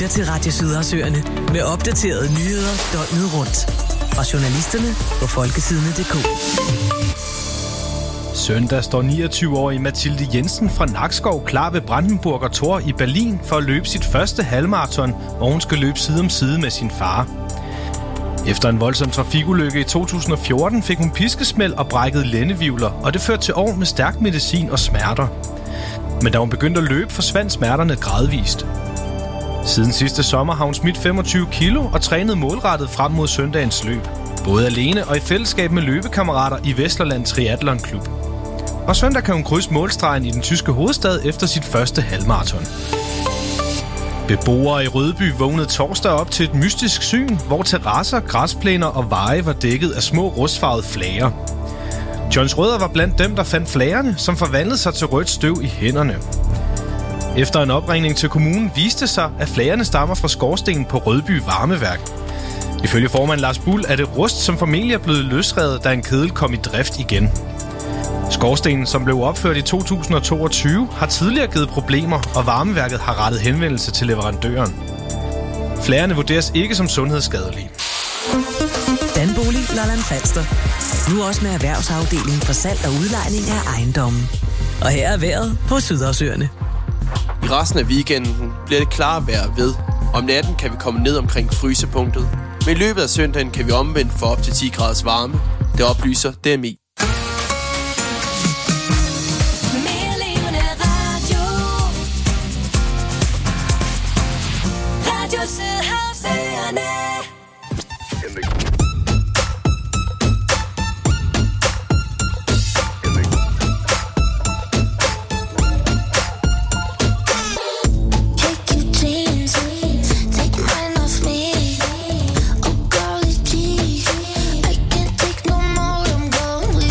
til Radio Sydersøerne med opdaterede nyheder døgnet rundt. Fra journalisterne på folketidene.dk. Søndag står 29-årige Mathilde Jensen fra Nakskov klar ved Brandenburger Tor i Berlin for at løbe sit første halvmarathon, hvor hun skal løbe side om side med sin far. Efter en voldsom trafikulykke i 2014 fik hun piskesmæld og brækkede lændevivler, og det førte til år med stærk medicin og smerter. Men da hun begyndte at løbe, forsvandt smerterne gradvist. Siden sidste sommer har hun smidt 25 kilo og trænet målrettet frem mod søndagens løb. Både alene og i fællesskab med løbekammerater i Vesterland Triathlon Klub. Og søndag kan hun krydse målstregen i den tyske hovedstad efter sit første halvmarathon. Beboere i Rødby vågnede torsdag op til et mystisk syn, hvor terrasser, græsplæner og veje var dækket af små rustfarvede flager. Johns Rødder var blandt dem, der fandt flagerne, som forvandlede sig til rødt støv i hænderne. Efter en opringning til kommunen viste sig, at flagerne stammer fra skorstenen på Rødby Varmeværk. Ifølge formand Lars Bull er det rust, som formentlig er blevet løsrevet, da en kedel kom i drift igen. Skorstenen, som blev opført i 2022, har tidligere givet problemer, og varmeværket har rettet henvendelse til leverandøren. Flagerne vurderes ikke som sundhedsskadelige. Danbolig Lolland Falster. Nu også med erhvervsafdelingen for salg og udlejning af ejendommen. Og her er vejret på Sydersøerne. I resten af weekenden bliver det klart vejr ved. Om natten kan vi komme ned omkring frysepunktet. Men i løbet af søndagen kan vi omvendt få op til 10 graders varme. Det oplyser DMI. Oh, girl, it's please. I can't take no more. I'm going with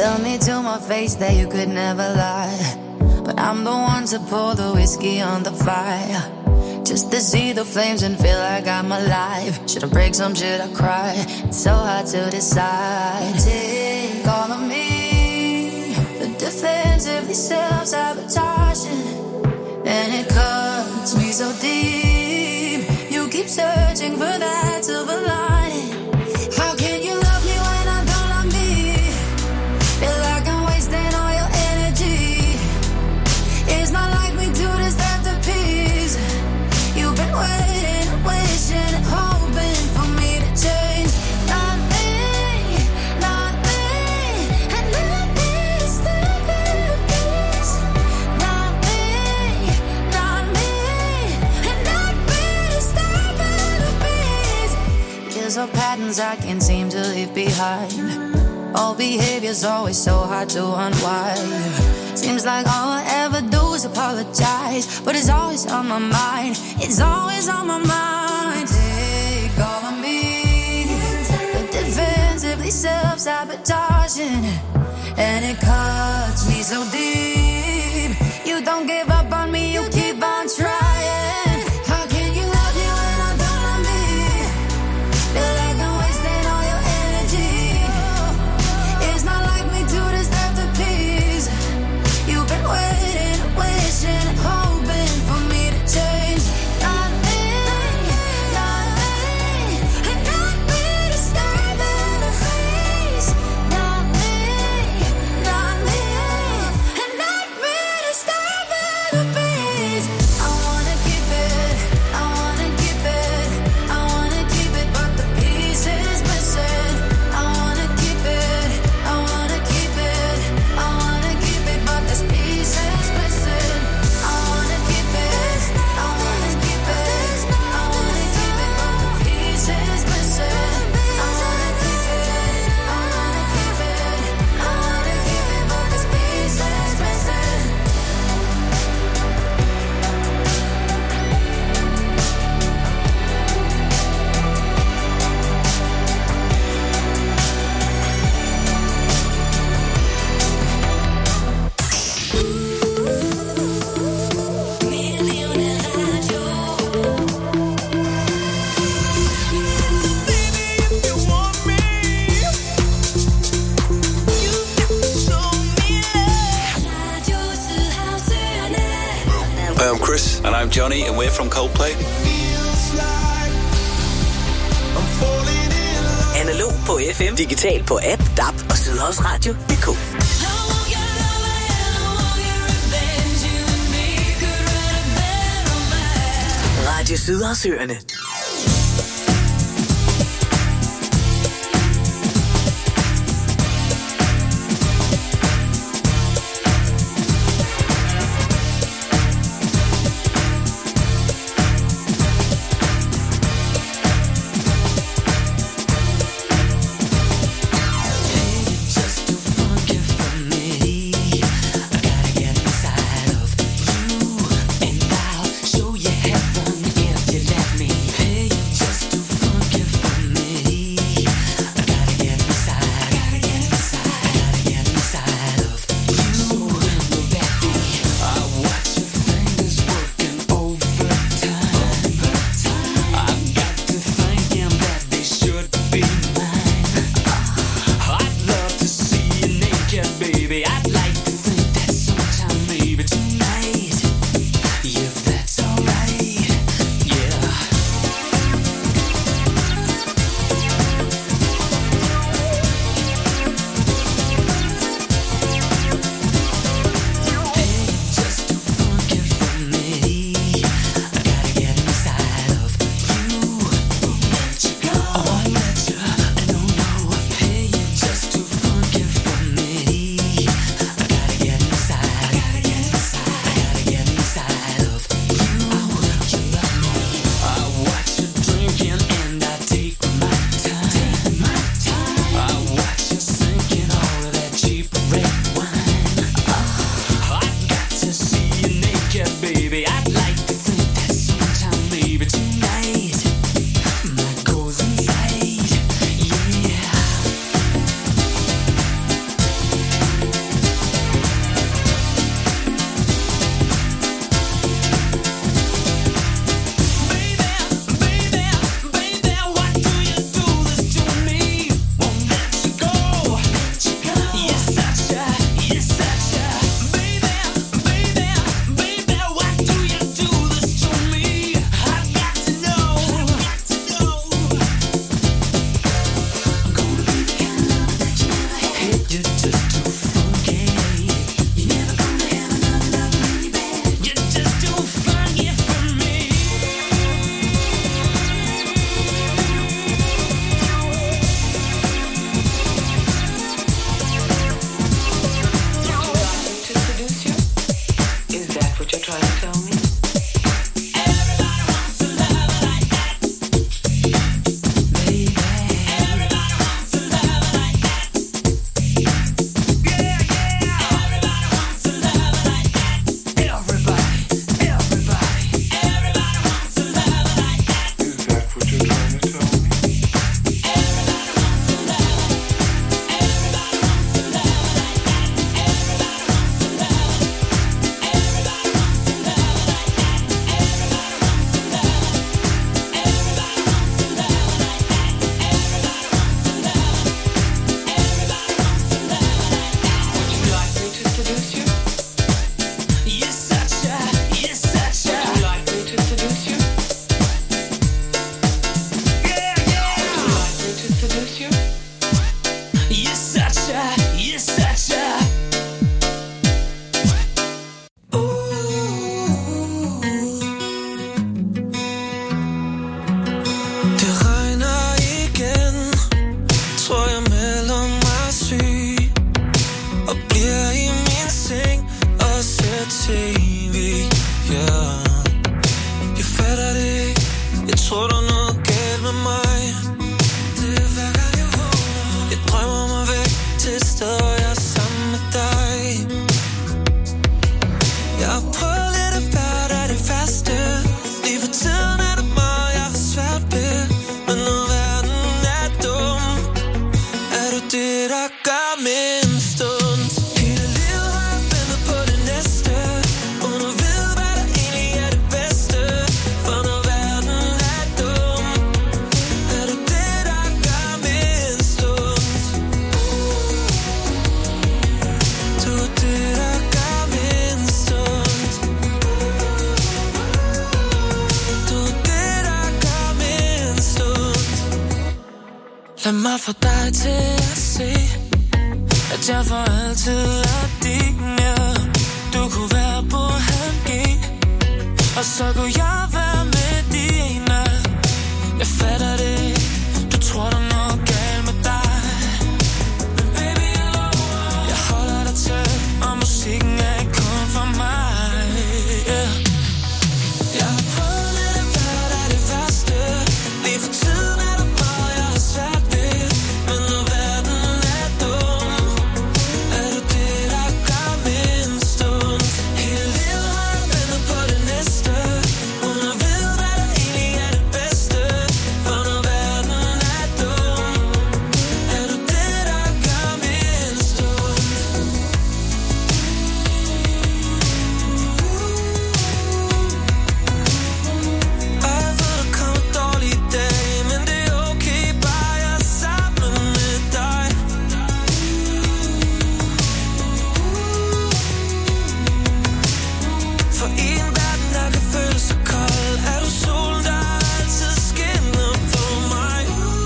Tell me to my face that you could never lie, but I'm the one to pour the whiskey on the fire, just to see the flames and feel like I'm alive. Should I break some, should I cry? It's so hard to decide. Take all of me, the defensively self-sabotaging, and it cuts me so deep. You keep searching for that silver lining. How can you love me when I don't love me? Feel like I'm wasting all your energy. It's not like we do this after peace. You've been waiting and wishing and hoping for me to change. Not me, not me, and not me to step in peace. Not me, not me, and not me to step in peace. Years of patterns I can't seem to leave behind. All behavior's always so hard to unwind. Seems like all I ever do is apologize, but it's always on my mind. It's always on my mind. Take all of me, the defensively self-sabotaging, and it cuts me so deep. You don't give up on me, you keep on trying. How can you love me when I don't love me? Feel like I'm wasting all your energy. It's not like we do this after peace. You've been waiting and wishing and hoping for me to change. Not me, not me, and not me to step in the face. Not me, not me, and not me to step in the face. I wanna keep it, I wanna keep it, I wanna keep it, but the pieces missing. I wanna keep it, I wanna keep it, I wanna keep it, but there's pieces missing. I wanna keep it, I wanna keep it, I wanna keep it, but the pieces missing. I wanna keep it, I wanna keep it, I wanna keep it, but there's pieces missing. Hi, I'm Chris. And I'm Johnny, and we're from Coldplay. Analog på FM, digital på app, DAB og Sydhavsradio.dk. Radio Sydhavsøerne. Me You're such a, you're such a. Det regner igen, tror jeg melder mig syg og bliver i min seng og ser TV, yeah. Jeg fatter det ikke, jeg tror der er noget galt med mig. Det er hver gang jeg vågner, jeg drømmer mig væk til et sted, hvor jeg er sammen med dig. Jeg har prøvet lidt af hvert af det værste. Lige for tiden er det meget, jeg har svært ved. Men når verden er dum, er du det, der gør min stund. Hele livet har jeg ventet på det næste, uden at vide, hvad der egentlig er det bedste. For når verden er dum, er du det, der gør min stund. Du er det, der gør min stund. Du er det, der gør min stund. Lad mig få dig til at se, at jeg for altid er din, ja. Du kunne være på halv G, og så kunne jeg være med dine. Jeg fatter det ikke, du tror der er noget galt med dig. Men baby, jeg holder dig tæt, og musikken er ikke kun for mig, yeah. Jeg har prøvet lidt af hvert af det værste. Lige for tiden er der meget, jeg har svært ved. Men når verden er dum, er du det, der gør min stund. Hele livet har jeg ventet på det næste, uden at vide, hvad der egentlig er det bedste. For når verden er dum, er du det, der gør min stund. Og jeg ved, der kommer dårlige dage, men det er okay, bare jeg er sammen med dig. For i en verden, der kan føles så kold, er du solen, der altid skinner på mig.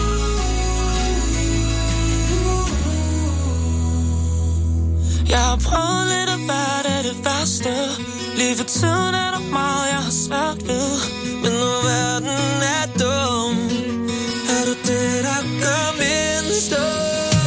Jeg har prøvet lidt af hvert af det værste. Lige for tiden er der meget, jeg har svært ved. Men når verden er dum, er du det, der gør min stund.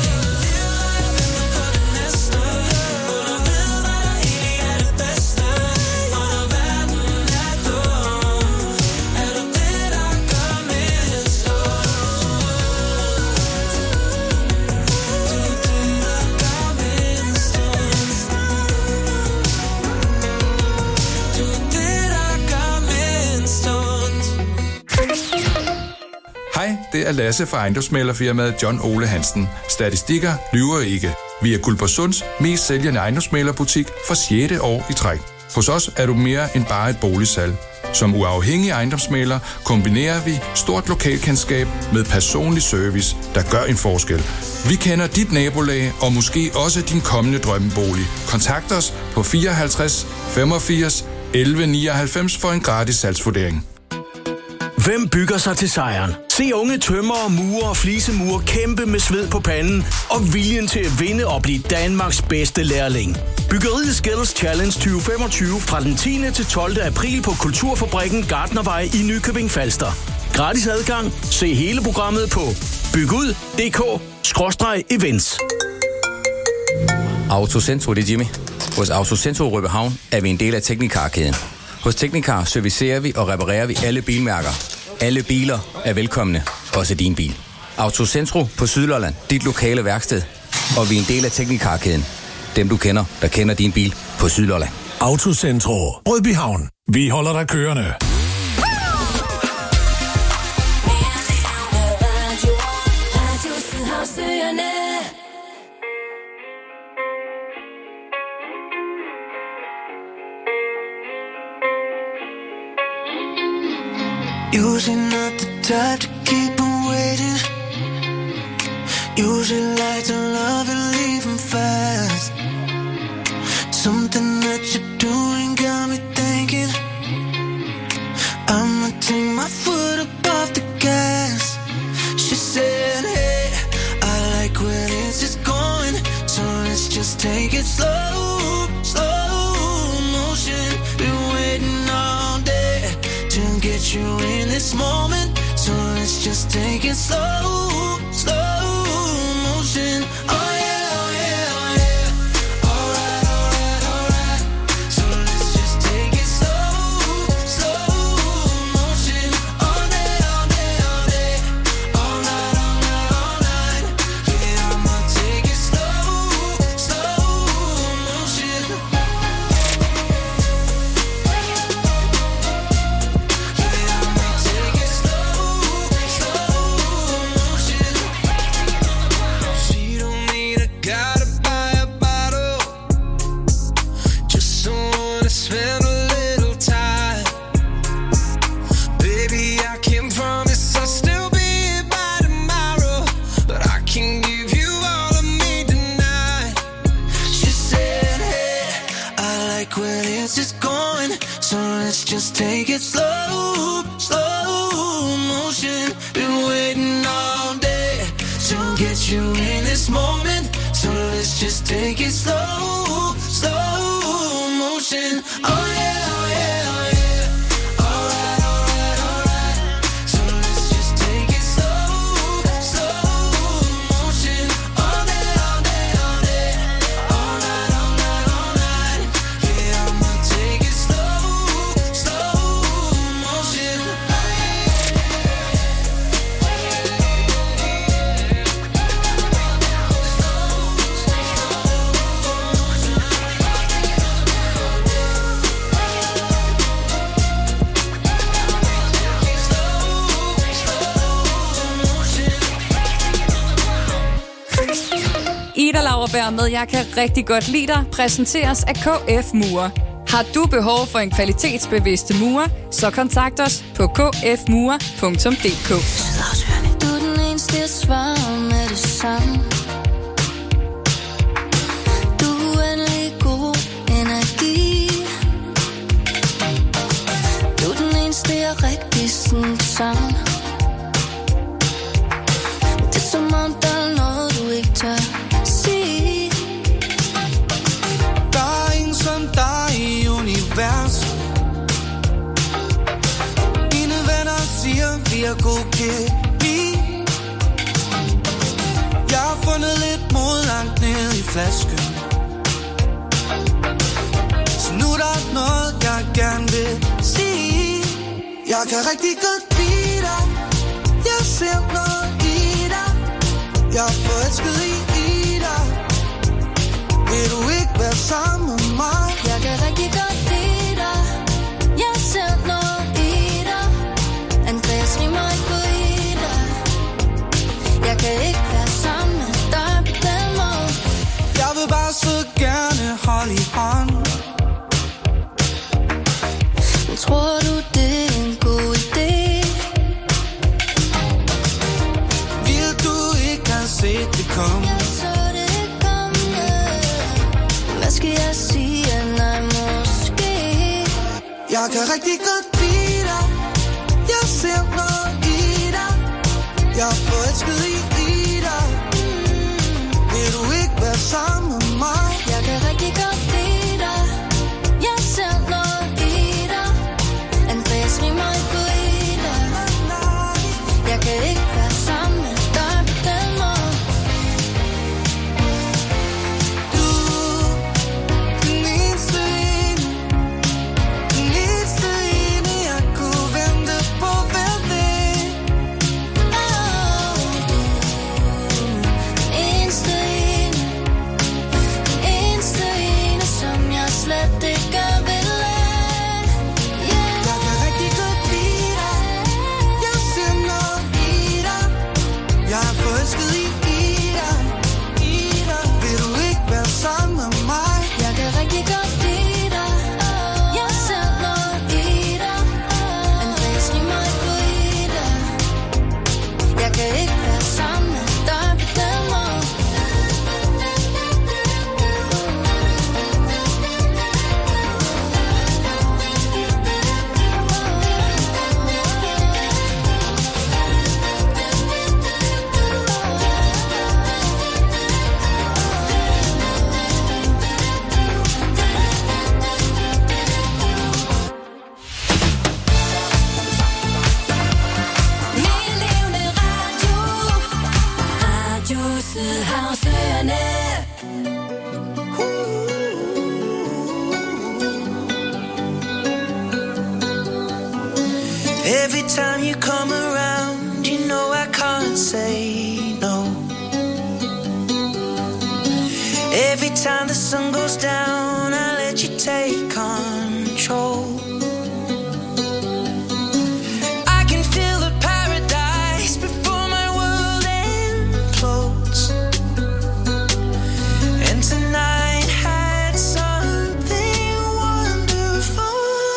Hej, det er Lasse fra ejendomsmæglerfirmaet John Ole Hansen. Statistikker lyver ikke. Vi er Guldborgsunds mest sælgende ejendomsmæglerbutik for 6. år i træk. Hos os er du mere end bare et boligsalg. Som uafhængig ejendomsmægler kombinerer vi stort lokalkendskab med personlig service, der gør en forskel. Vi kender dit nabolag og måske også din kommende drømmebolig. Kontakt os på 54 85 11 99 for en gratis salgsvurdering. Hvem bygger sig til sejren? Se unge tømrere, murer og flisemurer kæmpe med sved på panden og viljen til at vinde og blive Danmarks bedste lærling. Byggeriet Skills Challenge 2025 fra den 10. til 12. april på Kulturfabrikken Gartnervej i Nykøbing Falster. Gratis adgang. Se hele programmet på bygud.dk/events. Autocentro, det er Jimmy. Hos Autocentro Rødbyhavn er vi en del af Teknicar-kæden. Hos Teknicar servicerer vi og reparerer vi alle bilmærker. Alle biler er velkomne, også din bil. Autocentro på Sydlolland, dit lokale værksted. Og vi er en del af Teknicar-kæden. Dem du kender, der kender din bil på Sydlolland. Autocentro Rødbyhavn. Vi holder dig kørende. Usually not the type to keep on waiting. Usually like to love and leave them fast. Something that you're doing got me thinking I'ma take my foot up off the gas. She said, hey, I like when it's just take it slow, slow motion. Been waiting all day to get you in this moment. So let's just take it slow, slow motion. Oh yeah, oh yeah, oh yeah. Alright, alright, alright. So let's just take it slow, slow motion. All day, all day, all day. All night, all night, all night. Yeah, I'ma take it slow, slow motion. Yeah, I'ma take it slow, slow motion. She don't need a guy to buy a bottle, just someone to spend a little time. Baby, I can't promise I'll still be here by tomorrow, but I can give you all of me tonight. She said, hey, I like where this is going, so let's just take it slow, slow motion. Been waiting all day to get you in this moment, so let's just take it slow, slow motion. Oh yeah, oh yeah, oh yeah. Alright, alright, alright. So let's just take it slow, slow motion. All day, all day, all day. All night, all night, all night. Yeah, I'ma take it slow, slow motion. Ida Lauerberg med Jeg kan rigtig godt lide dig præsenteres af KF Mure. Har du behov for en kvalitetsbevidste murer, så kontakt os på kfmure.dk. Du er den eneste, jeg svarer med det samme. Du er uendelig god energi. Du er den eneste, jeg rigtig sådan sammen. Det er som om, der er noget, du ikke tør sige. Der er ingen som dig i universet. Mine venner siger, vi er god kemi. Jeg har fundet lidt mod langt ned i flasken, så nu er der noget, jeg gerne vil sige. Jeg kan rigtig godt lide dig. Jeg ser noget i dig. Jeg er forelsket i dig. Vil du ikke være sammen med mig? Jeg kan rigtig godt lide dig. Jeg ser noget i dig. Andreas rimer ikke på i dig. Jeg kan ikke være sammen med dig på den måde. Jeg vil bare så gerne holde i hånd. Men tror du, det er en god idé? Vil du ikke have set det komme? Jeg så det komme. Hvad skal jeg sige? Nej, måske. Jeg kan rigtig godt lide dig. Jeg ser noget i dig. Jeg er forelsket i dig. Vil du ikke være sammen med mig? Jeg kan rigtig godt lide dig. Jeg ser noget i dig. Andreas rimer ikke på i dig. Jeg kan ikke være sammen med dig på den måde. Du, den eneste ene. Den eneste ene, jeg kunne vente på hver dag. Du Sommerferierne. Every time you come around, you know I can't say no. Every time the sun goes down, I let you take control. I can feel the paradise before my world implodes. And tonight had something wonderful.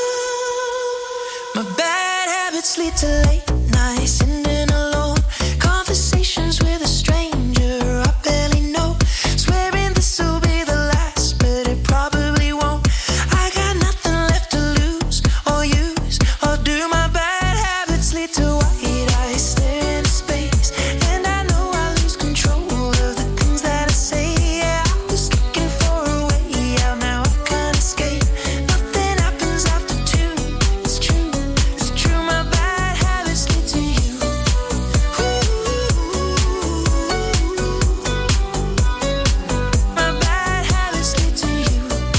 My bad habits lead to late nights, sitting alone. Conversations with a stranger I barely know. Swearing this will be the last, but it probably won't. I got nothing left to lose or use or do. My bad habits lead to white eyes staring into space, and I know I lose control of the things that I say. Yeah, I was looking for a way out, now I can't escape. Nothing happens after two. It's true, it's true. My bad habits lead to you. My bad habits lead to you.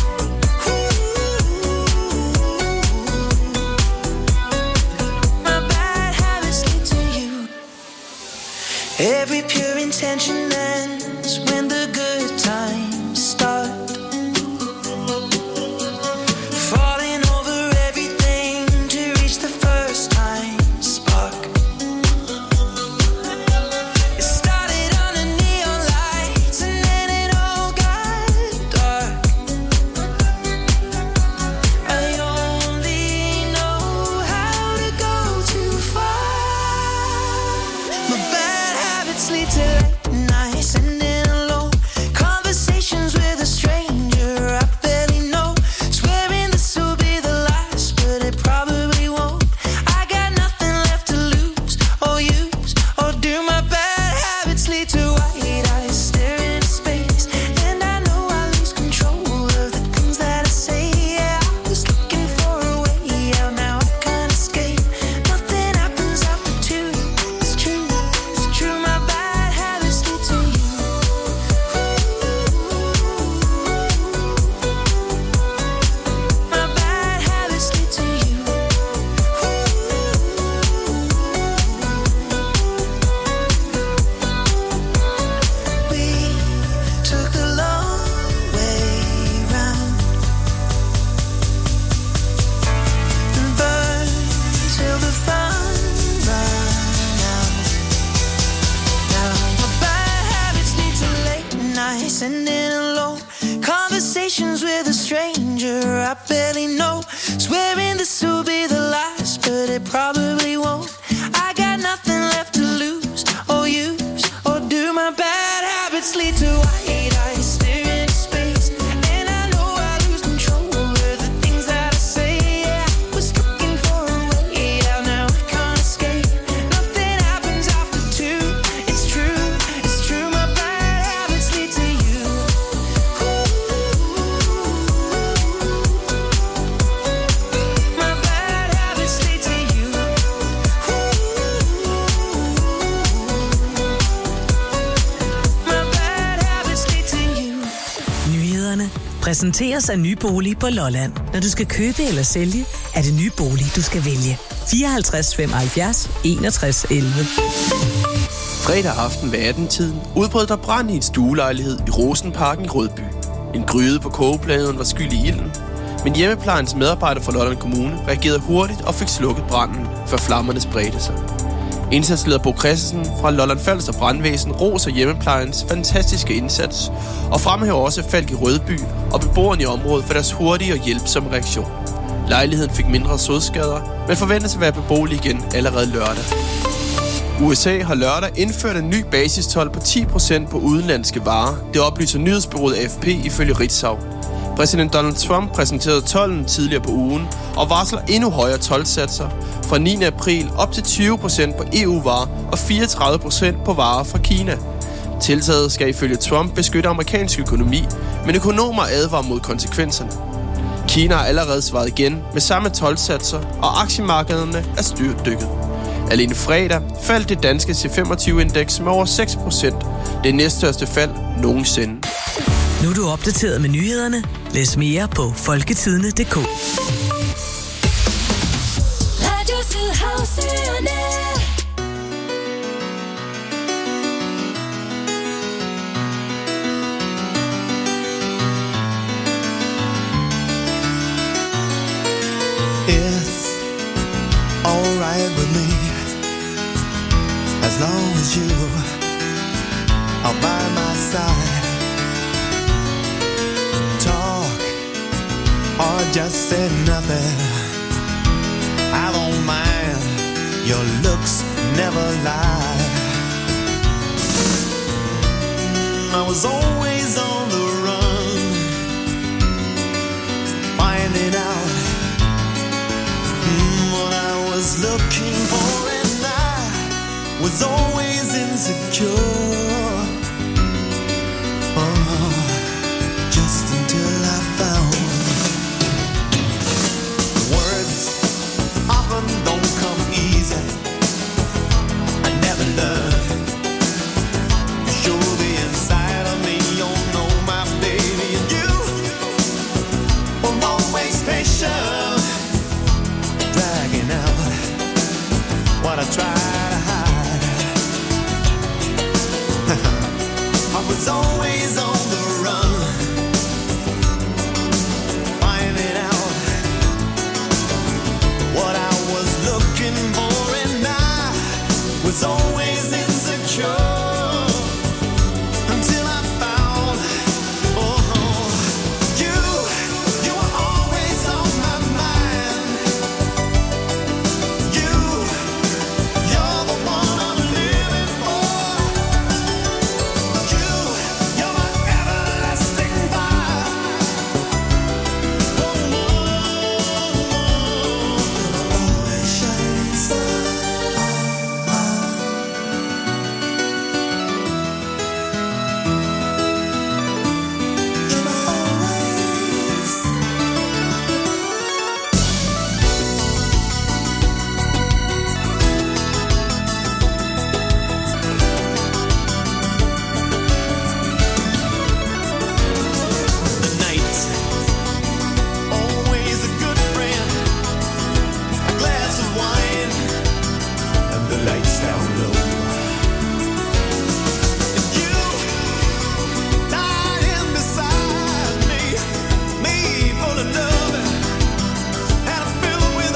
My bad habits lead to you. Every pure intention ends when the good times start. Falling over everything to reach the first time spark. It started under neon lights and then it all got dark. I only know how to go too far. My bad habits lead to late nights, sitting alone. Conversations with a stranger I barely know. Swearing this will be the last, but it probably won't. I got nothing left to lose or use or do. My bad habits lead to white eyes staring into space, and I know I lose control of the things that I say. Yeah, I was looking for a way out, now I can't escape. Nothing happens after two. It's true, it's true. My bad habits lead to you. My bad habits lead to you. We took the long way round and burned till the fun ran out. Now my bad habits lead to late nights, sitting alone. Conversations with a stranger I barely know. Swearing this will be the last, but it probably won't. I got nothing left to lose or use or do. My bad habits lead to white eyes staring into space, and I know I lose control of the things that I say. Yeah, I was looking for a way out, now I can't escape. Nothing happens after two. It's true, it's true. My bad habits lead to you. My bad habits lead to you. My bad habits lead to you. Nyhederne præsenteres af Nybolig på Lolland. Når du skal købe eller sælge, er det Nybolig, du skal vælge. 54 75 61 11. Fredag aften ved 18-tiden udbrød der brand i en stuelejlighed i Rosenparken i Rødby. En gryde på kogepladen var skyld i ilden, men hjemmeplejens medarbejder fra Lolland Kommune reagerede hurtigt og fik slukket branden, før flammerne spredte sig. Indsatsleder Bo Christensen fra Lolland Falster Brandvæsen roser hjemmeplejens fantastiske indsats og fremhæver også Falk i Rødby og beboerne i området for deres hurtige og hjælpsomme reaktion. Lejligheden fik mindre sodskader, men forventes at være beboelig igen allerede lørdag. USA har lørdag indført en ny basistol på 10% på udenlandske varer. Det oplyser nyhedsbureauet AFP ifølge Ritzau. Præsident Donald Trump præsenterede tolden tidligere på ugen og varsler endnu højere toldsatser fra 9. april op til 20% på EU-varer og 34% på varer fra Kina. Tiltaget skal ifølge Trump beskytte amerikansk økonomi, men økonomer advarer mod konsekvenserne. Kina har allerede svaret igen med samme toldsatser, og aktiemarkederne er styrtdykket. Alene fredag faldt det danske C25-indeks med over 6%. Det næststørste fald nogensinde. Nu er du opdateret med nyhederne. Læs mere på folketidene.dk. Radio Sydhavsøerne. It's alright with me, as long as you are by my side. Talk or just say nothing, I don't mind, your looks never lie. I was always on the run, finding out what I was looking for, and I was always insecure. Oh, just until I found words often don't come easy. I never learned to show the inside of me. You know my baby, and you were always patient, dragging out what I try to hide. I was always on the run, finding out what I was looking for, and I was always insecure. Until I found, oh, you were always on my mind. You're the one I'm living for. You're my everlasting fire. Always shining star. The night, always a good friend. A glass of wine and the lights down low. And you lying beside me full of love and I'm filled with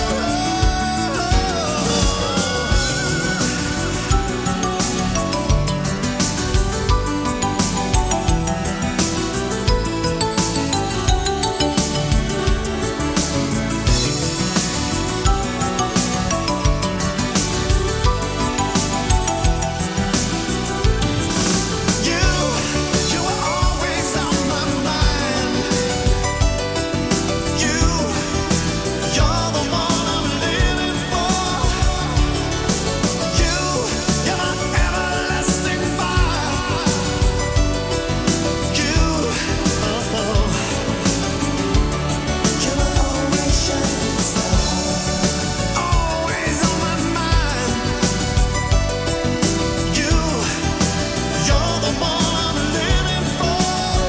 You were always on my mind. You're the one I'm living for. You're my everlasting fire. You're always shining star. Always on my mind. You're the one I'm living for.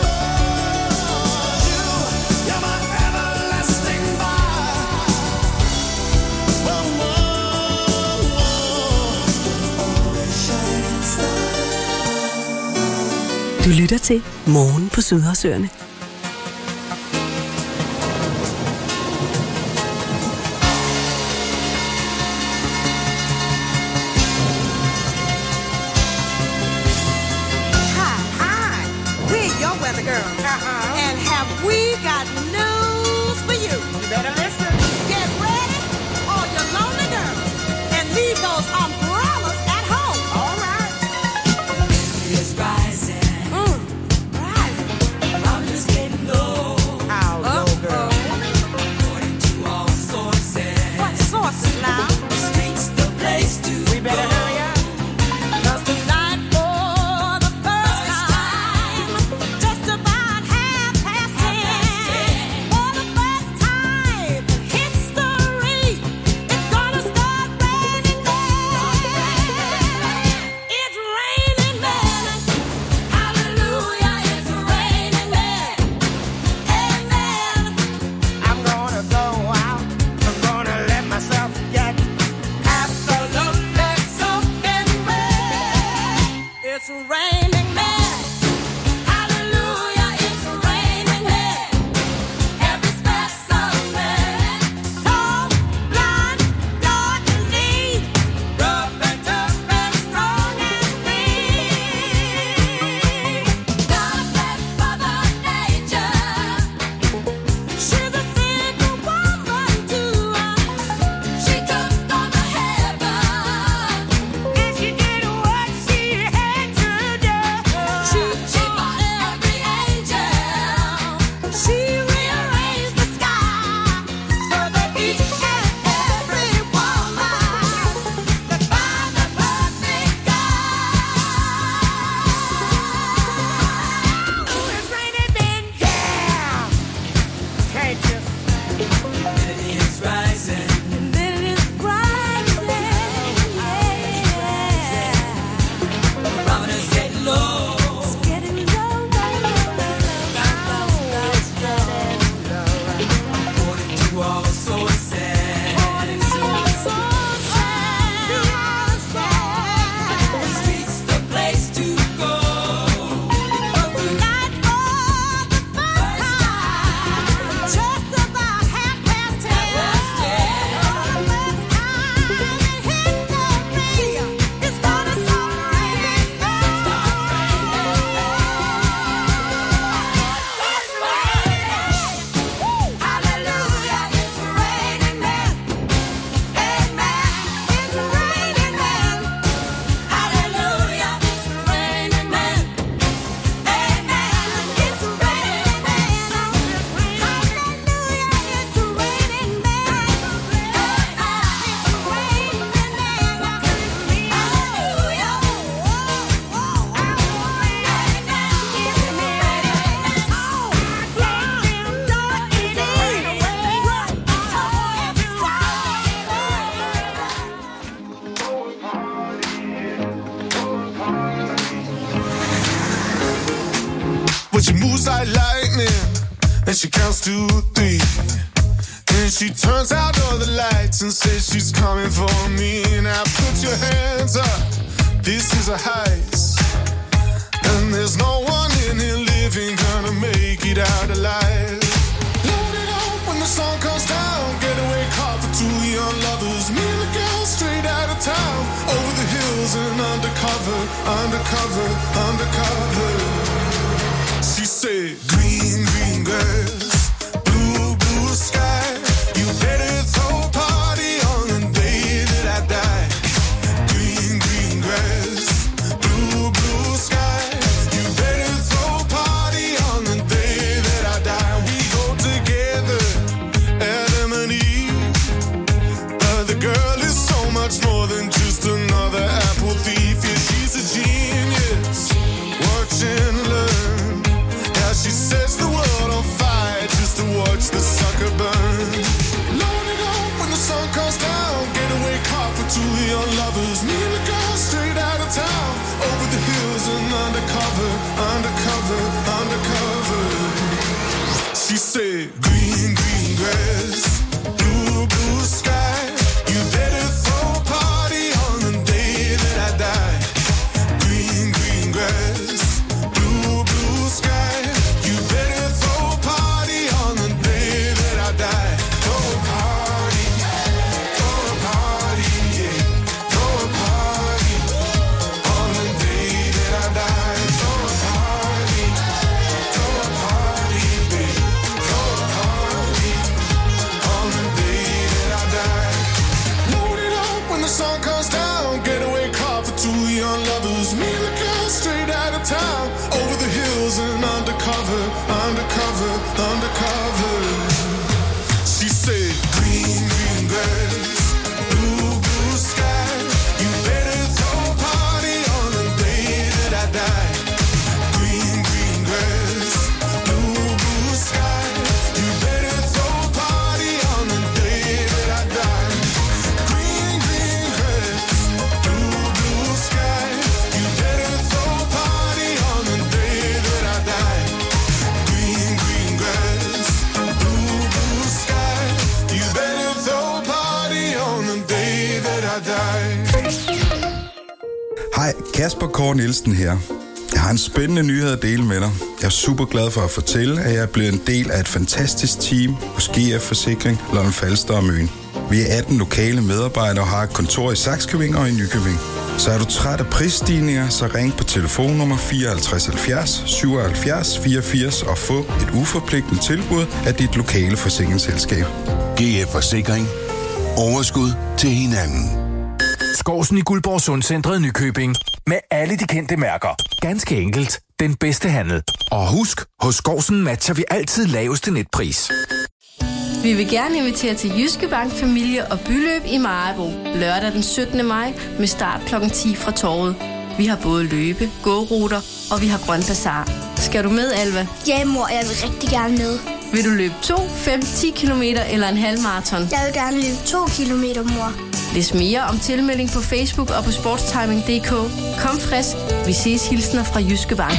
You're my everlasting fire. Always shining star. Du lytter til Morgen på Sydhavsøerne. Hi, we're your weather girl. And have we got news for you? You better listen. Get ready, all your lonely girls, and leave those umbrellas at home. All right. It's rising. Rising. I'm just getting low. How low, girl? According to all sources. What sources now? The streets the place to We better go. hurry up. 'Cause tonight, for the first time, just about 10:30, but she moves like lightning. And she counts to 3. Then she turns out all the lights and says she's coming for me. Now put your hands up, this is a heist. And there's no one in here living gonna make it out alive. Load it up when the sun comes down. Getaway car for 2 young lovers. Me and the girl straight out of town. Over the hills and undercover, undercover, undercover. She said, green, green grass, blue, blue sky. You better throw a party on the day that I die. Green, green grass, blue, blue sky. You better throw a party on the day that I die. We go together, Adam and Eve. But the girl is so much more than just another apple thief. Yeah, she's a genius. Watch and learn. Now she sets the world on fire just to watch the sucker burn. Load it up when the sun comes down. Getaway car for 2 young lovers. Me and the girl straight out of town. Over the hills and undercover, undercover, undercover. She said, green, green grass, blue, blue sky. You better throw a party on the day that I die. Green, green grass, blue, blue sky. You better throw a party on the day that I die. Throw a party, yeah. Throw a party on the day that I die. Throw a party, babe. Throw a party on the day that I die. Load it up when the sun comes down. Getaway car for 2 young lovers. Me and the girl straight out of town. Over the hills and undercover, undercover, undercover. She said, green, green grass, blue, blue sky. You better throw a party on the day that I die. Green, green grass, blue, blue sky. You better throw a party on the day that I die. Green, green grass, blue, blue sky. You better throw a party on the day that I die. Green, green grass, blue, blue sky. You better throw a party on the day that I die. Hej, Kasper Kåre Nielsen her. Jeg har en spændende nyhed at dele med dig. Jeg er super glad for at fortælle, at jeg er blevet en del af et fantastisk team hos GF Forsikring, Lolland Falster og Møn. Vi er 18 lokale medarbejdere og har et kontor i Sakskøbing og i Nykøbing. Så er du træt af prisstigninger, så ring på telefonnummer 54 70 77 84 og få et uforpligtende tilbud af dit lokale forsikringsselskab. GF Forsikring. Overskud til hinanden. Skovsen i Guldborg Sundcentret Nykøbing. Med alle de kendte mærker. Ganske enkelt. Den bedste handel. Og husk, hos Skovsen matcher vi altid laveste netpris. Vi vil gerne invitere til Jyske Bank Familie- og Byløb i Maribo. Lørdag den 17. maj med start kl. 10 fra torvet. Vi har både løbe, gåruter og vi har grøn bazar. Skal du med, Alva? Ja, mor, jeg vil rigtig gerne med. Vil du løbe 2, 5, 10 kilometer eller en halv maraton? Jeg vil gerne løbe 2 kilometer, mor. Læs mere om tilmelding på Facebook og på sportstiming.dk. Kom frisk. Vi ses, hilsner fra Jyske Bank.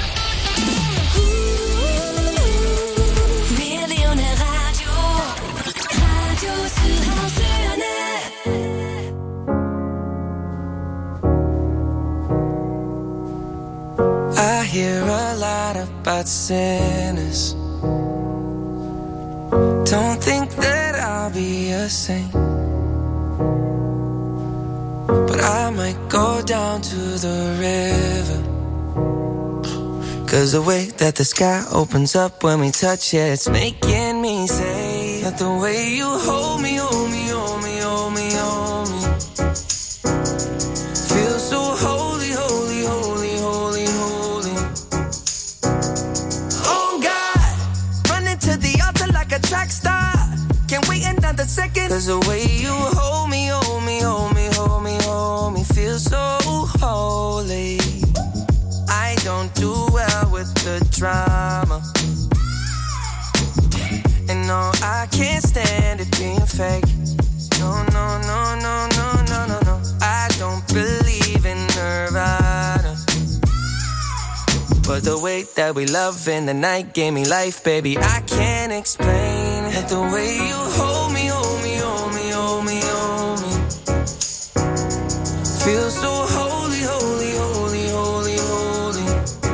I hear a lot about sinners. Don't think that I'll be a saint, but I might go down to the river. 'Cause the way that the sky opens up when we touch it, it's making me say that the way you hold me, hold me, hold me, hold me, hold me, feels so holy, holy, holy, holy, holy. Oh God, running to the altar like a track star. Can't wait another second. 'Cause the way you hold me, hold me, hold me, hold me, hold me, feels so holy. I don't do well with the drama, and no, I can't stand it being fake. No, no, no, no, no, no, no, no. I don't believe in Nirvana. But the way that we love in the night gave me life, baby, I can't explain it. The way you hold me, hold me, hold me, hold me, hold me. Feel so holy, holy, holy, holy, holy.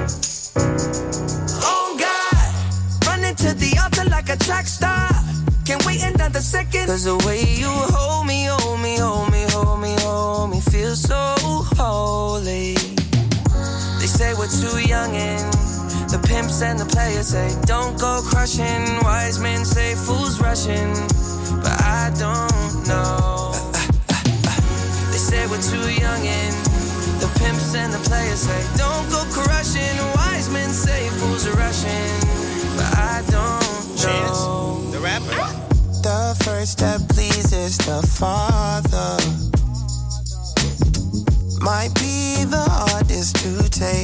Oh God, running to the altar like a track star. Can't wait another second. Cause the way you hold me, hold me, hold me, hold me, hold me, feel so holy. They say we're too young and the pimps and the players say don't go crushing. Wise men say fools rushing, but I don't know. They say we're too young and the pimps and the players say don't go crushing. Wise men say fools are rushing, but I don't know. Chance, the rapper. The first that pleases the Father might be the hardest to take.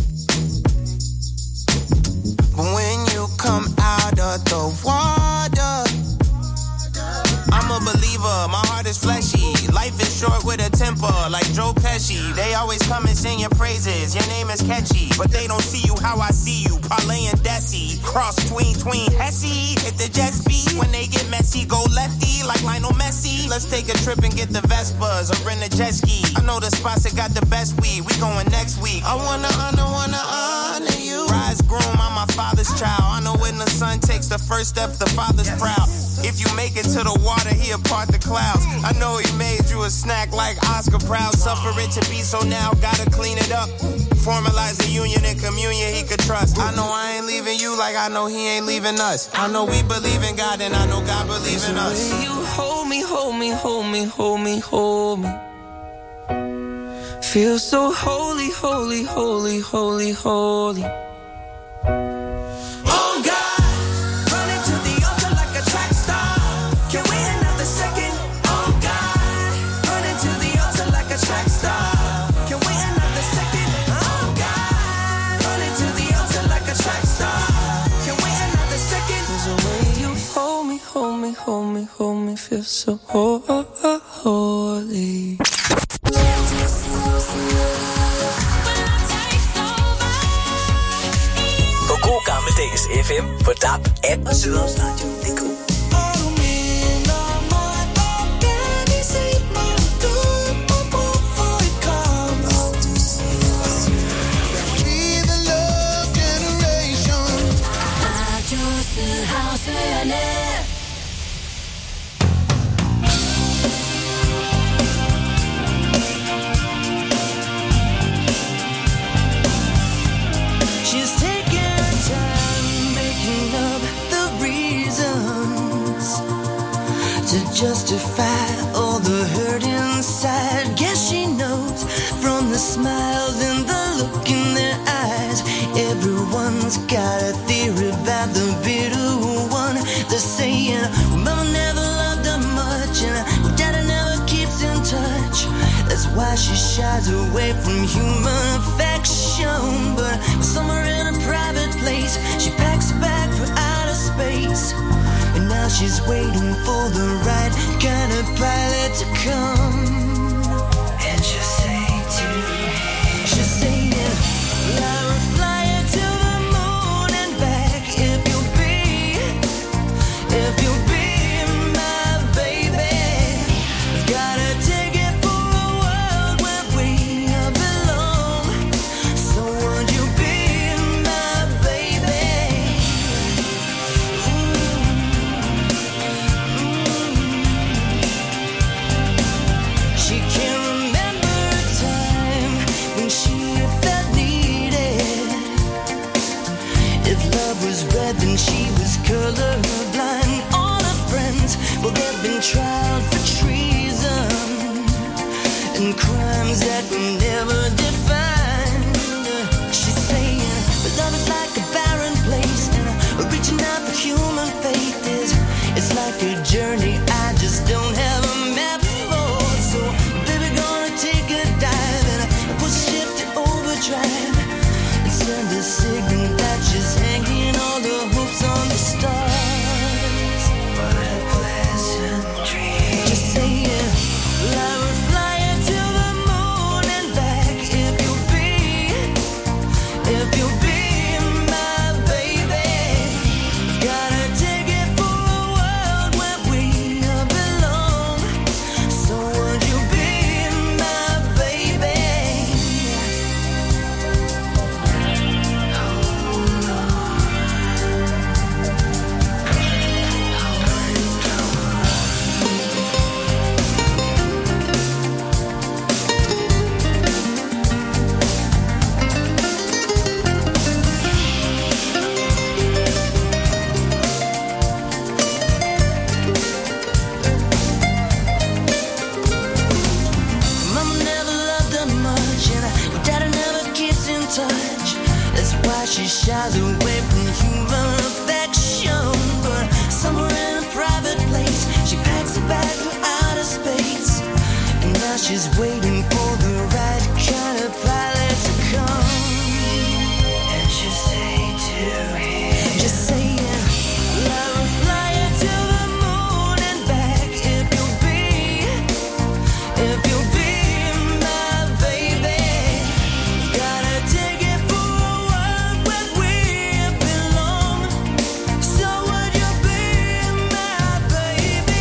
But when you come out of the water, I'm a believer, my heart is fleshy. Life is short with a temper, like Joe Pesci. They always come and sing your praises, your name is catchy. But they don't see you how I see you, Parlay and Desi. Cross tween, Hesse, hit the jet speed. When they get messy, go lefty, like Lionel Messi. Let's take a trip and get the Vespas, or rent a jet ski. I know the spots that got the best weed, we going next week. I wanna honor you. Rise groom, I'm my father's child. I know when the son takes the first step, the father's proud. If you make it to the water, he'll part the clouds. I know he made you a snack like Oscar Proud. Suffer it to be, so now gotta clean it up. Formalize the union and communion he could trust. I know I ain't leaving you like I know he ain't leaving us. I know we believe in God and I know God believes in us. You hold me, hold me, hold me, hold me, hold me. Feel so holy, holy, holy, holy, holy. Hold me, feel so holy. På god gammeldags FM på DAB 18 og Sydhavnsradio.dk. Justify all the hurt inside. Guess she knows from the smiles and the look in their eyes. Everyone's got a theory about the bitter one. They're saying, well, mama never loved her much, and daddy never keeps in touch. That's why she shies away from human affection. But somewhere in a private place, she packs a bag for outer space. And now she's waiting for the right kind of pilot to come. And she'll say to me, she'll say, well, I will fly you to the moon and back if you'll be my baby. I've gotta take it for a world where we belong. So won't you be my baby? She can't remember a time when she felt needed. If love was red, then she was colorblind. All her friends, well, they've been tried for treason and crimes that were never defined. She's saying, but love is like a barren place, and reaching out for human faith it's like a journey I just don't have a map for. So, baby, gonna take a dive and push shift to overdrive and send a signal that she's hanging all the hopes on the stars. What a pleasant dream. Just saying, well, I would fly you to the moon and back She shies away from human affection, but somewhere in a private place, she packs a bag for outer space. And now she's waiting for the right kind of pilot to come. And she'll say to him, just say it, I will fly you to the moon and back if you'll be my baby. Gotta take it for a walk where we belong. So would you be my baby?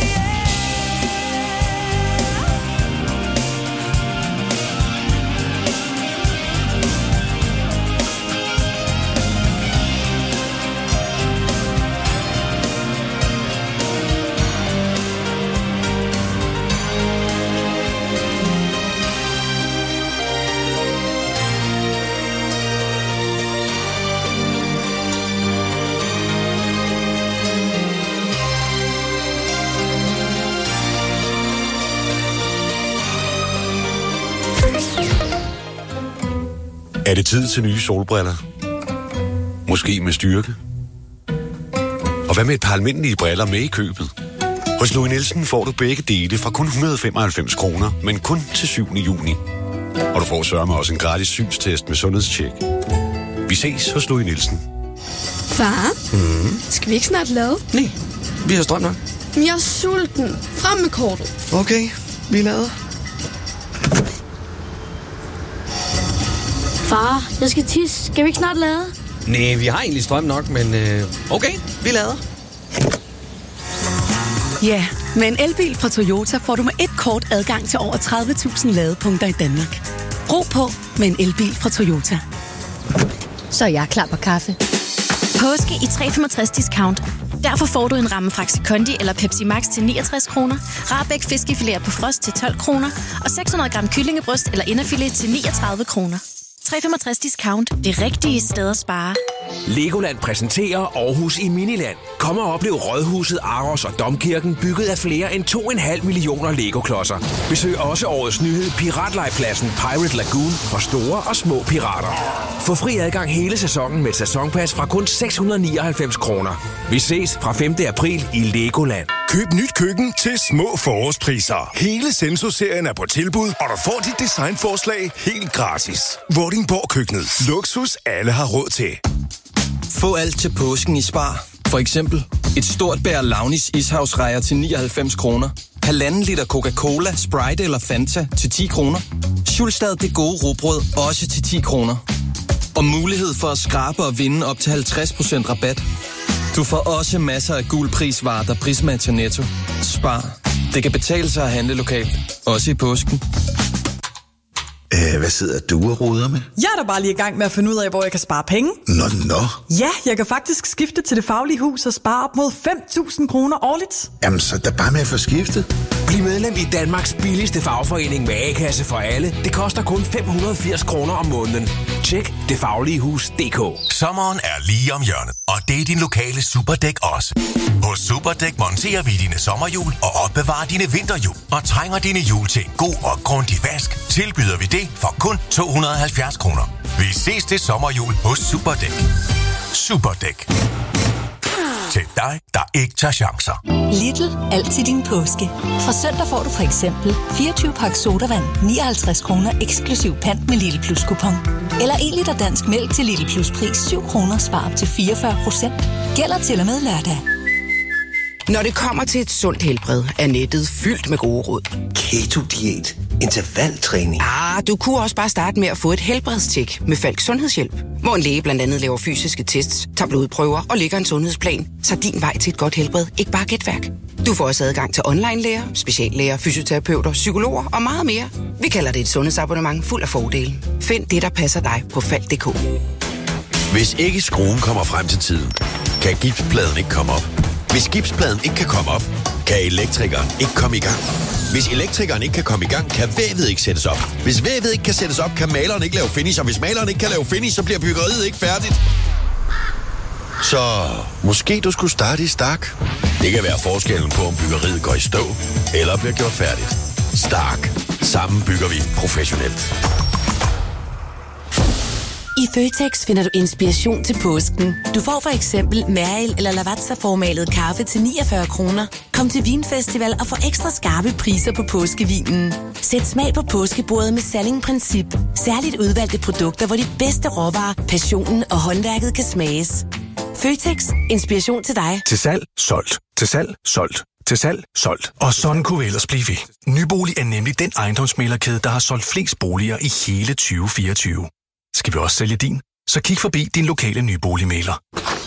Er det tid til nye solbriller? Måske med styrke? Og hvad med et par almindelige briller med i købet? Hos Louis Nielsen får du begge dele fra kun 195 kroner, men kun til 7. juni. Og du får sørme også en gratis synstest med sundhedstjek. Vi ses hos Louis Nielsen. Far, skal vi ikke snart lade? Nej, vi har strøm nok. Men jeg er sulten. Frem med kortet. Okay, vi lader. Far, jeg skal tisse. Skal vi ikke snart lade? Nej, vi har egentlig strøm nok, men okay, vi lader. Ja, med en elbil fra Toyota får du med et kort adgang til over 30.000 ladepunkter i Danmark. Brug på med en elbil fra Toyota. Så er jeg klar på kaffe. Påske i 365 discount. Derfor får du en ramme Faxi Kondi eller Pepsi Max til 69 kroner, Rahbek fiskefilet på frost til 12 kroner og 600 gram kyllingebryst eller inderfilet til 39 kroner. 365 discount. Det rigtige sted at spare. Legoland præsenterer Aarhus i Miniland. Kom og oplev Rådhuset, Aros og Domkirken bygget af flere end 2,5 millioner Lego-klodser. Besøg også årets nyhed Piratlejrpladsen Pirate Lagoon for store og små pirater. Få fri adgang hele sæsonen med et sæsonpas fra kun 699 kroner. Vi ses fra 5. april i Legoland. Køb nyt køkken til små forårspriser. Hele Senso-serien er på tilbud, og du får dit designforslag helt gratis. Vordingborg Køkkenet. Luksus alle har råd til. Få alt til påsken i Spar. For eksempel et stort bær Launis ishavsrejer til 99 kroner. 1,5 liter Coca-Cola, Sprite eller Fanta til 10 kroner. Schulstad det gode rugbrød også til 10 kroner. Og mulighed for at skrabe og vinde op til 50% rabat. Du får også masser af gul prisvarer, der prismatcher Netto. Spar. Det kan betale sig at handle lokalt. Også i påsken. Hvad sidder du og roder med? Jeg er da bare lige i gang med at finde ud af, hvor jeg kan spare penge. Nå. Ja, jeg kan faktisk skifte til Det Faglige Hus og spare op mod 5.000 kroner årligt. Jamen, så da bare med at få skiftet. Bliv medlem i Danmarks billigste fagforening med A-kasse for alle. Det koster kun 580 kroner om måneden. Tjek detfagligehus.dk. Sommeren er lige om hjørnet, og det er din lokale Superdæk også. Hos Superdæk monterer vi dine sommerhjul og opbevarer dine vinterhjul. Og trænger dine hjul til en god og grundig vask, tilbyder vi det for kun 270 kroner. Vi ses til sommerhjul hos Superdæk. Superdæk. Til dig, der ikke tager chancer. Lidl. Altid din påske. Fra søndag får du for eksempel 24 pakke sodavand, 59 kroner eksklusiv pant med Lidl Plus kupon. Eller 1 liter dansk mælk til Lidl Plus pris 7 kroner, spar op til 44%. Gælder til og med lørdag. Når det kommer til et sundt helbred, er nettet fyldt med gode råd. Keto-diæt. Intervaltræning. Du kunne også bare starte med at få et helbredstjek med Falk Sundhedshjælp, hvor en læge blandt andet laver fysiske tests, tager blodprøver og lægger en sundhedsplan, så din vej til et godt helbred ikke bare er gætværk. Du får også adgang til online-læger, speciallæger, fysioterapeuter, psykologer og meget mere. Vi kalder det et sundhedsabonnement fuld af fordele. Find det, der passer dig på Falk.dk. Hvis ikke skruen kommer frem til tiden, kan gipspladen ikke komme op. Hvis gipspladen ikke kan komme op, kan elektrikeren ikke komme i gang. Hvis elektrikeren ikke kan komme i gang, kan vævet ikke sættes op. Hvis vævet ikke kan sættes op, kan maleren ikke lave finish. Og hvis maleren ikke kan lave finish, så bliver byggeriet ikke færdigt. Så måske du skulle starte i Stark. Det kan være forskellen på, om byggeriet går i stå eller bliver gjort færdigt. Stark. Sammen bygger vi professionelt. I I Føtex finder du inspiration til påsken. Du får for eksempel Mærel eller Lavazza-formalet kaffe til 49 kroner. Kom til Vinfestival og få ekstra skarpe priser på påskevinen. Sæt smag på påskebordet med Salling-princip. Særligt udvalgte produkter, hvor de bedste råvarer, passionen og håndværket kan smages. Føtex. Inspiration til dig. Til salg, solgt. Til salg, solgt. Til salg, solgt. Og sådan kunne vi ellers blive ved. Nybolig er nemlig den ejendomsmæglerkæde, der har solgt flest boliger i hele 2024. Skal vi også sælge din? Så kig forbi din lokale nyboligmægler.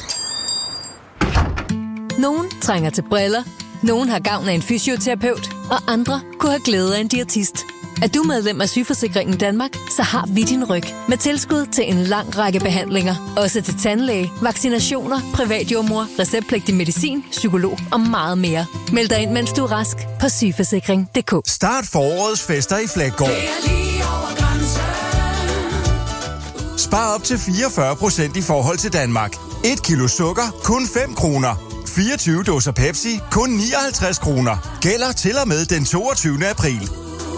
Nogen trænger til briller, nogen har gavn af en fysioterapeut, og andre kunne have glæde af en diætist. Er du medlem af Sygeforsikringen Danmark, så har vi din ryg med tilskud til en lang række behandlinger. Også til tandlæge, vaccinationer, privatjordmor, receptpligtig medicin, psykolog og meget mere. Meld dig ind, mens du er rask på sygeforsikring.dk. Start forårets fester i Flækgaard. Spar op til 44% i forhold til Danmark. 1 kilo sukker, kun 5 kroner. 24 dåser Pepsi, kun 59 kroner. Gælder til og med den 22. april.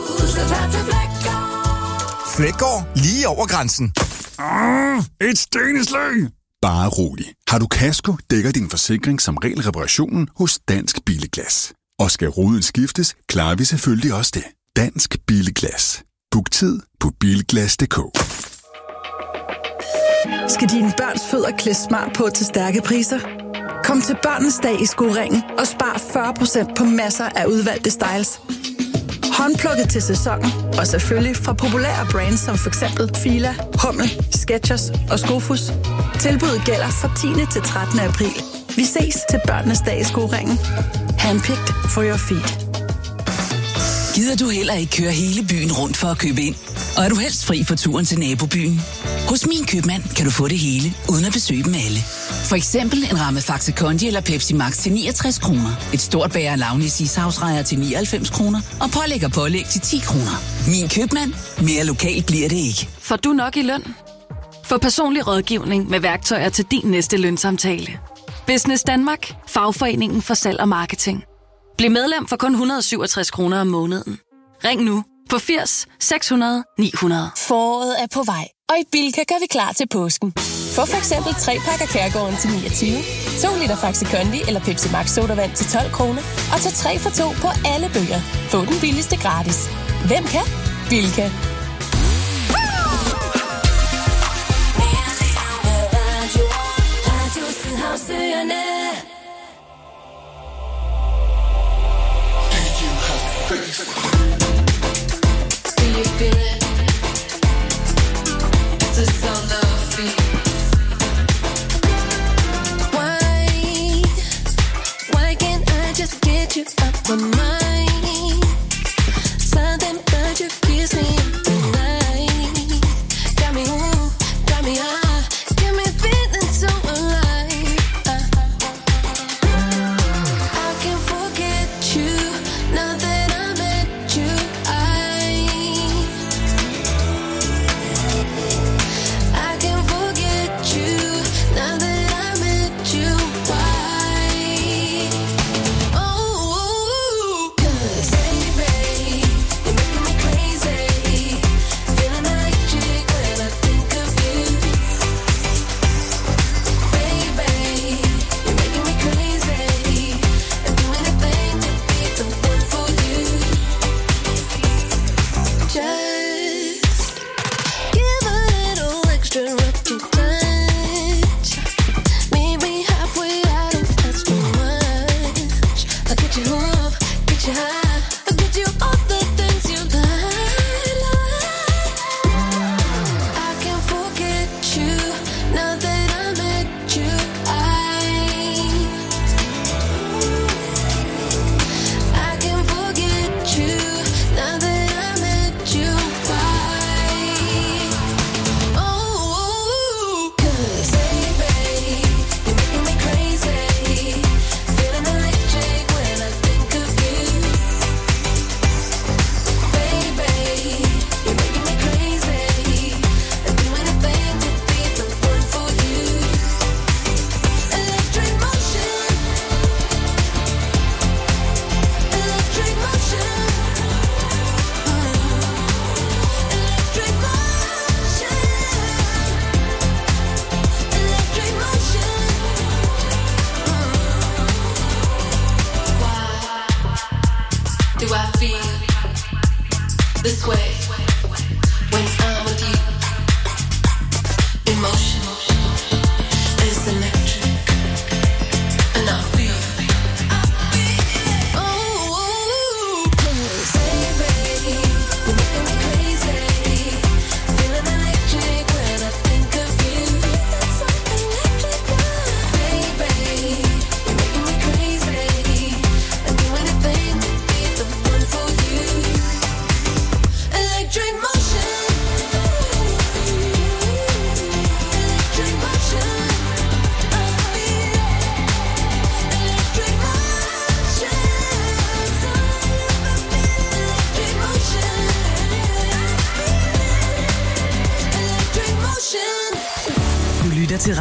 Flækgaard, lige over grænsen. Et steneslag! Bare rolig. Har du kasko, dækker din forsikring som regel reparationen hos Dansk Bilglas. Og skal ruden skiftes, klarer vi selvfølgelig også det. Dansk Bilglas. Book tid på bilglas.dk. Skal dine børns fødder klædes smart på til stærke priser? Kom til Børnenes Dag i Skoringen og spar 40% på masser af udvalgte styles. Håndplukket til sæsonen, og selvfølgelig fra populære brands som f.eks. Fila, Hummel, Skechers og Skofus. Tilbuddet gælder fra 10. til 13. april. Vi ses til Børnenes Dag i Skoringen. Handpicked for your feet. Gider du heller ikke køre hele byen rundt for at købe ind? Og er du helst fri for turen til nabobyen? Hos Min Købmand kan du få det hele, uden at besøge dem alle. For eksempel en ramme Faxe Kondi eller Pepsi Max til 69 kroner. Et stort bager Launis ishavsrejer til 99 kroner. Og pålæg til 10 kroner. Min Købmand. Mere lokalt bliver det ikke. Får du nok i løn? Få personlig rådgivning med værktøjer til din næste lønsamtale. Business Danmark. Fagforeningen for salg og marketing. Bliv medlem for kun 167 kroner om måneden. Ring nu på 80 600 900. Foråret er på vej, og i Bilka gør vi klar til påsken. Få for eksempel 3 pakker Kærgården til 29, 2 liter Faxe Kondi eller Pepsi Max sodavand til 12 kroner, og tag 3 for 2 på alle bøger. Få den billigste gratis. Hvem kan? Bilka. Why can't I just get you up my mind? Something about you gives me tonight. Got me ooh, got me ah, got me feeling so alive.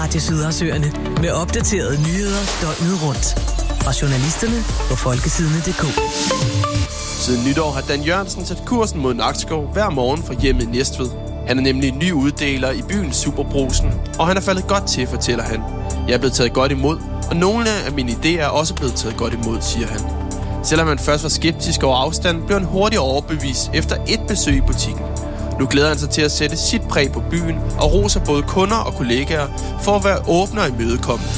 Radio Sydhavsøerne med opdaterede nyheder døgnet rundt. Fra journalisterne på Folketidende.dk. Siden nytår har Dan Jørgensen sat kursen mod Nakskov hver morgen fra hjemmet i Næstved. Han er nemlig en ny uddeler i byen Superbrusen, og han er faldet godt til, fortæller han. Jeg er blevet taget godt imod, og nogle af mine idéer er også blevet taget godt imod, siger han. Selvom han først var skeptisk over afstand, blev han hurtigt overbevist efter et besøg i butikken. Nu glæder han sig til at sætte sit præg på byen og roser både kunder og kollegaer for at være åbne og imødekommende.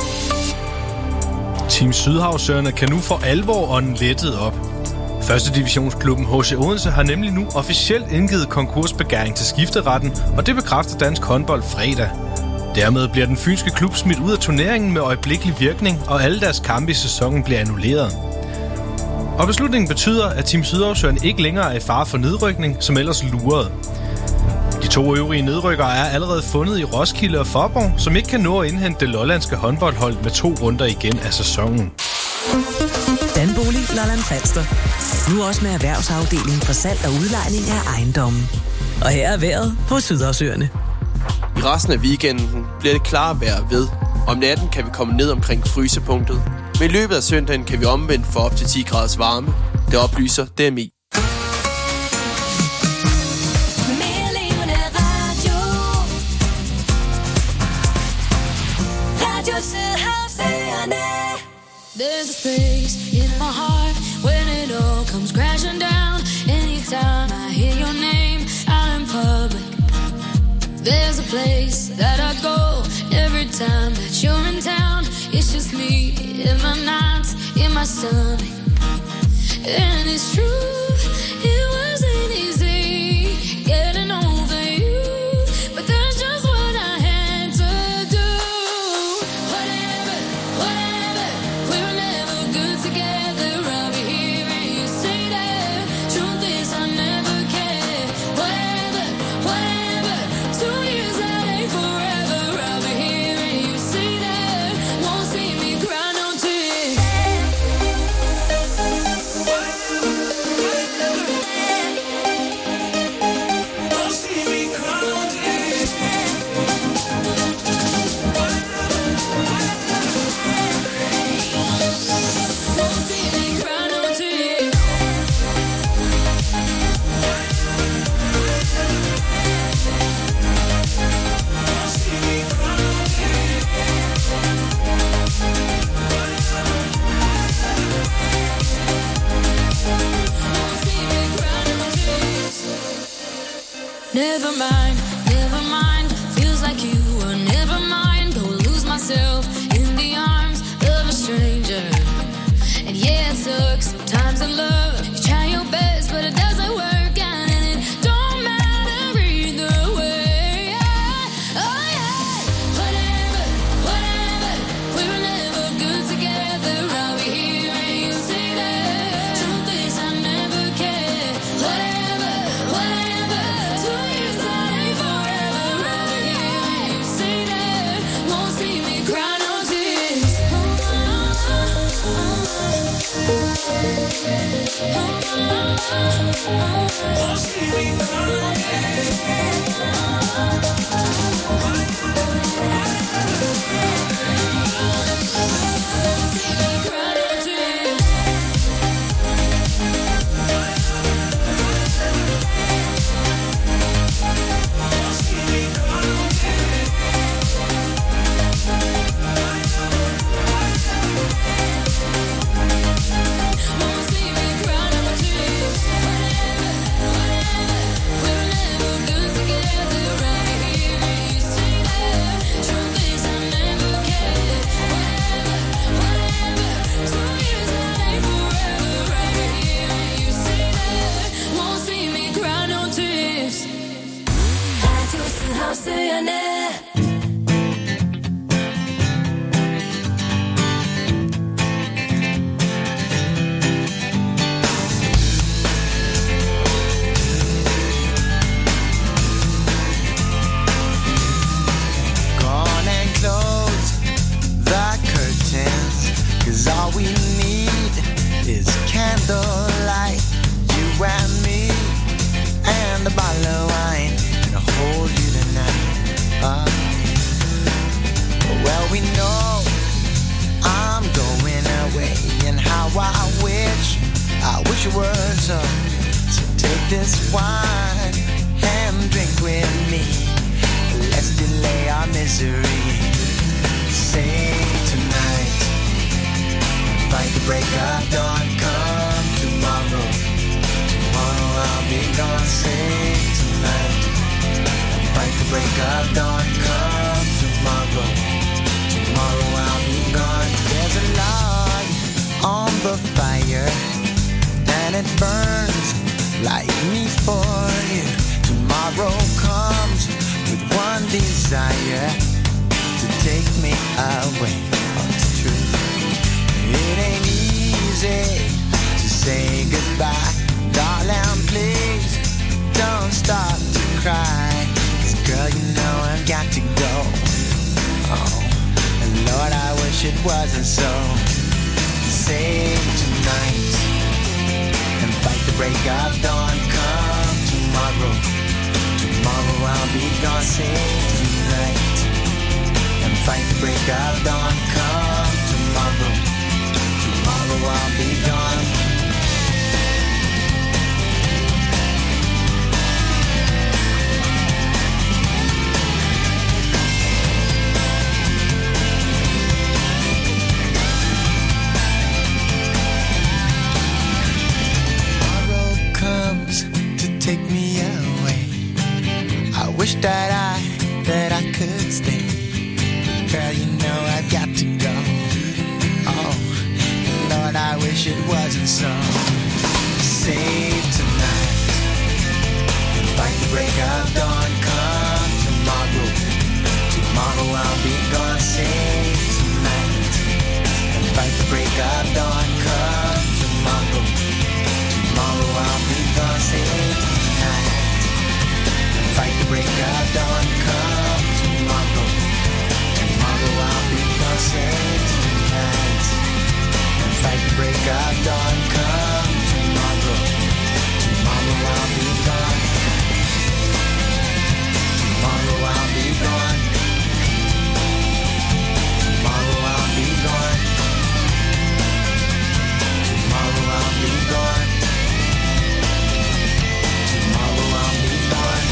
Team Sydhavsøerne kan nu for alvor ånden lettet op. Første divisionsklubben HC Odense har nemlig nu officielt indgivet konkursbegæring til skifteretten, og det bekræfter Dansk Håndbold fredag. Dermed bliver den fynske klub smidt ud af turneringen med øjeblikkelig virkning, og alle deres kampe i sæsonen bliver annulleret. Og beslutningen betyder, at Team Sydhavsøerne ikke længere er i fare for nedrykning, som ellers lurede. De 2 øvrige nedrykkere er allerede fundet i Roskilde og Faaborg, som ikke kan nå at indhente det lollandske håndboldhold med 2 runder igen af sæsonen. Danbolig Lolland Falster. Nu også med erhvervsafdelingen for salg og udlejning af ejendommen. Og her er vejret på Sydhavsøerne. I resten af weekenden bliver det klare vejr ved. Om natten kan vi komme ned omkring frysepunktet. Men i løbet af søndagen kan vi omvendt få op til 10 graders varme. Det oplyser DMI. There's a space in my heart when it all comes crashing down. Anytime I hear your name out in public, there's a place that I go every time that you're in town. It's just me in my nights, in my stomach. And it's true, it wasn't easy getting over you, but that's just what I had to do. Whatever, we were never good together. I'll be here and you say that. Truth is I never cared. Whatever, 2 years that ain't forever. I'll be here and you say that. Won't see me cry no tears. Never mind, feels like you were never mine. Go lose myself in the arms of a stranger. And yeah, it sucks sometimes in love. You try your best, but it doesn't work out, and it don't matter either way. Oh yeah, whatever, we were never good together. I'll be here and you say that. Truth is I never cared. Whatever, 2 years that ain't forever. I'll be here and you say that. Won't see me cry no tears. Won't see me cry no words up. So take this wine and drink with me. Let's delay our misery. Say tonight, fight the break of dawn. Come tomorrow, tomorrow I'll be gone. Say tonight, fight the break of dawn. Come tomorrow, tomorrow I'll be gone. There's a log on the fire and it burns like me for you. Tomorrow comes with one desire, to take me away. Oh, it's true. It ain't easy to say goodbye. Darling, please don't start to cry. 'Cause girl, you know I've got to go. Oh, and Lord, I wish it wasn't so. Save tonight and fight the break of dawn. Come tomorrow, tomorrow I'll be gone. Save tonight and fight the break of dawn. Come tomorrow, tomorrow I'll be gone. Take me away. I wish that I could stay. Girl, you know I've got to go. Oh, Lord, I wish it wasn't so. Save tonight, fight the break of dawn. Come tomorrow, tomorrow I'll be gone. Save tonight, and fight the break of dawn. Come tomorrow, tomorrow I'll be gone. Save fight the break of dawn. Come tomorrow, tomorrow I'll be gone. Save tonight and fight the break of dawn. Come tomorrow, tomorrow I'll be gone. Tomorrow I'll be gone. Tomorrow I'll be gone. Tomorrow I'll be gone. Tomorrow I'll be gone.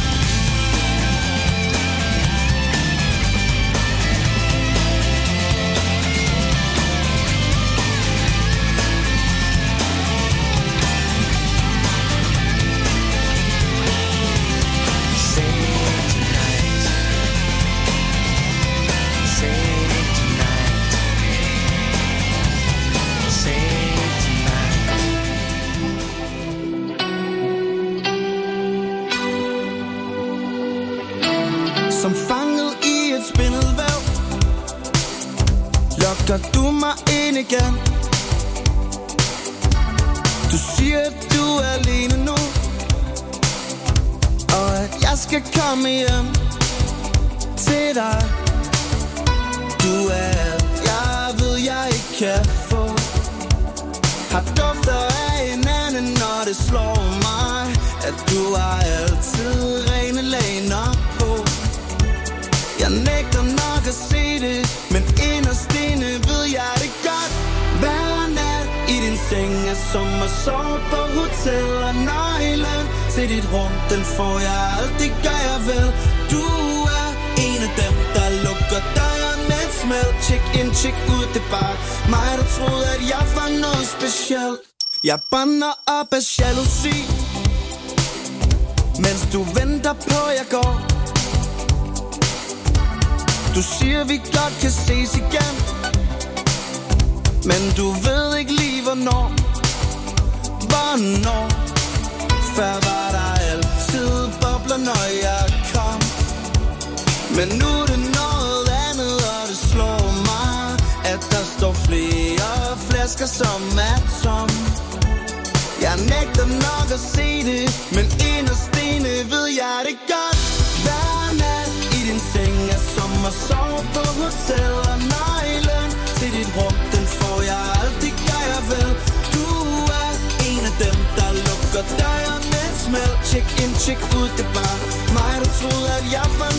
Som fanget i et spindelvæv lokker du mig ind igen. Du siger, at du er alene nu, og at jeg skal komme hjem til dig. Du er alt, jeg ved, jeg ikke kan få. Har dufter af hinanden, når det slår mig, at du har altid rene laner på. Jeg nægter nok at se det, men inderst inde ved jeg det godt. Hver nat i din seng er som at sove på hotel, og nøglen til dit rum, den får jeg altid, gør jeg vel. Du er en af dem, der lukker døren med et smæld. Check in, check ud, det er bare mig, der troede, at jeg var noget specielt. Jeg brænder op af jalousi, mens du venter på, jeg går. Du siger, vi godt kan ses igen, men du ved ikke lige, hvornår. Hvornår? Før var der altid bobler, når jeg kom. Men nu er det noget andet, og det slår mig, at der står flere flasker, som er tom. Jeg nægter nok at se det, men inderst inde ved jeg det godt. Hver nat i din seng er som at sove på hotel, og nøglen til dit rum, den får jeg altid, gør jeg vel. Du er en af dem, der lukker døren med et smæld. Check in, check ud, det er bare mig, der troede, at jeg var